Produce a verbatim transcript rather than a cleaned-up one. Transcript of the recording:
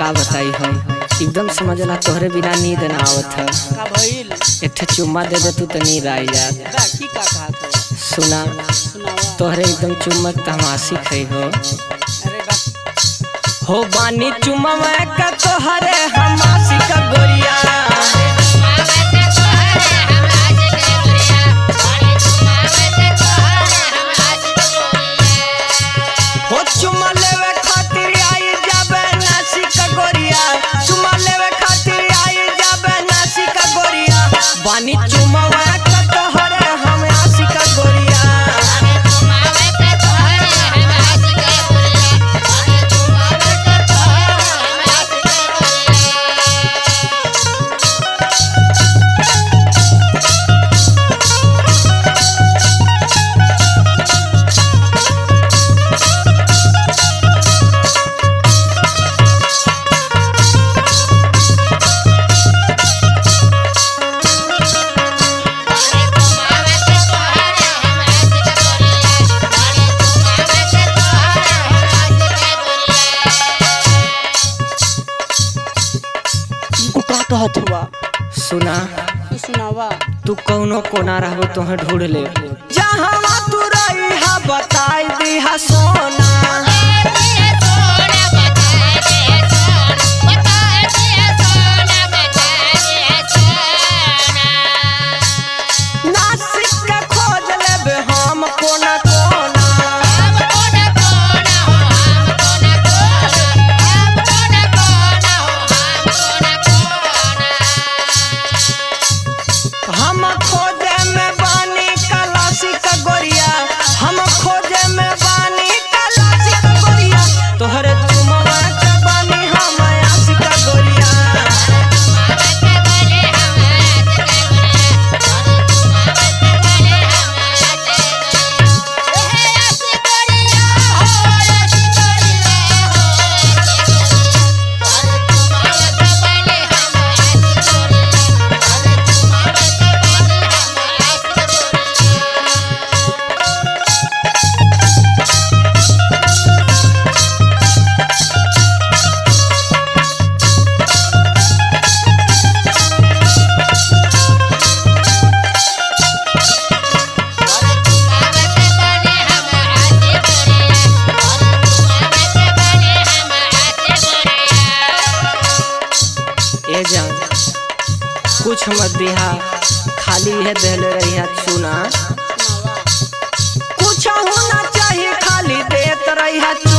का बताई हम एकदम समझला तोहरे बिना नींद ना आवत है। का भइल? एक चुम्मा दे दे तू तो नींद आई जा। की का कहा तो सुना सुनावा। तोहरे एकदम चुम्मक तमाशी खई हो। अरे बा हो बानी चुम्मा में का तोहरे हमासी का गोरिया। हो चुम्मा लेवे खातिर आई जाबे नासी का गोरिया। चुम्मा लेवे खातिर आई जाबे नासी का गोरिया। बानी चुम्मा में का तोहरे हमासी का गोरिया। सुना सुनावा। तू कौनो कोना रहबो तोहे ढूंढ ले। जहाँ तू रही हा बताई दी हा सोना। नासिक के खोज लेबे हम कोना कोना। हम खोजे में बानी कलासी का गोरिया। हम खोजे में बानी कलासी का गोरिया। तोहरे चुम्मा के बानी हम आसी का गोरिया। ए जान कुछ मत दिहा खाली है देले रहिया। सुना कुछ होना चाहिए खाली देत रहिया।